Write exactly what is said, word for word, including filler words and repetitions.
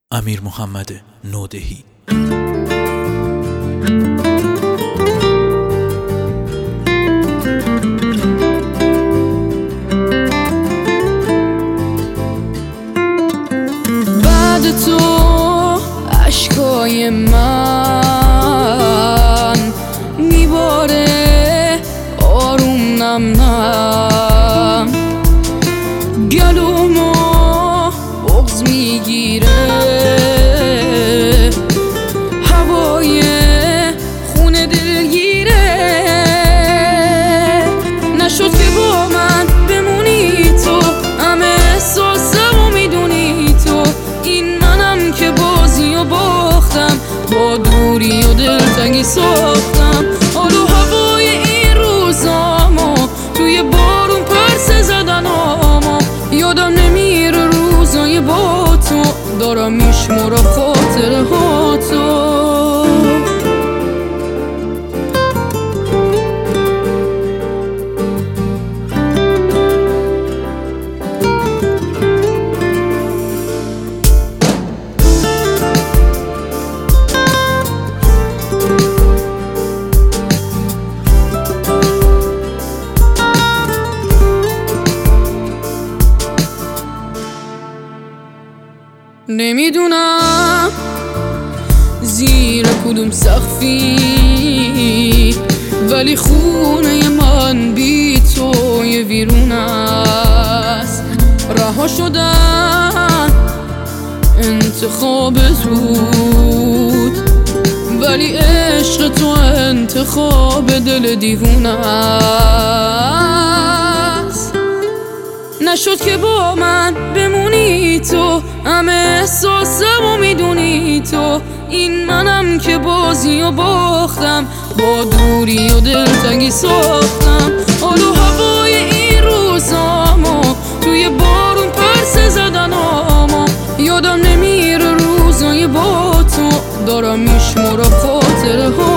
امیر محمد نودهی. بعد تو اشکای من میباره آروم نم نم، گلومو بغض میگیره، هوای خونه دلگیره. نشد که با من بمونی تو، همه احساسمو میدونی تو. این منم که بازی و باختم، با دوری و دلتنگی ساختم. حالا هوای این روزامو توی بارون پرسه زدنامو، یادم نمیره روزای با تو، دارم میشمارم خاطره ها تو. نمیدونم زیر کدوم سقفی، ولی خونه من بی تو یه ویرون است. رها شدن انتخاب زود، ولی عشق تو انتخاب دل دیوونه است. نشد که با من بمونی تو، همه احساسمو میدونی تو. این منم که بازی و باختم، با دوری و دلتنگی ساختم. حالا هوای این روزامو توی بارون پرسه زدنامو، یادم نمیره روزای با تو، دارم میشمارم خاطره ها